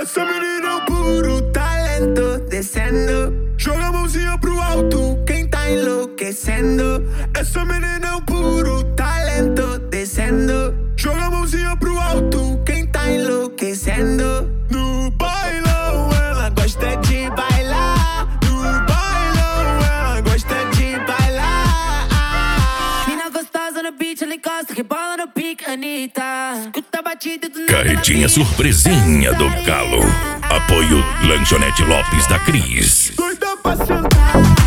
Essa menina é um puro talento, descendo. Joga a mãozinha pro alto, quem tá enlouquecendo. Essa menina é um puro talento, descendo. Joga a mãozinha pro alto, quem tá enlouquecendo. No bailão ela gosta de bailar. No bailão ela gosta de bailar. Mina gostosa no beat, ela encosta, rebola no pique, Anitta. Escuta a batida do Carretinha surpresinha do Galo. Apoio Lanchonete Lopes da Cris. Doida pra sentar.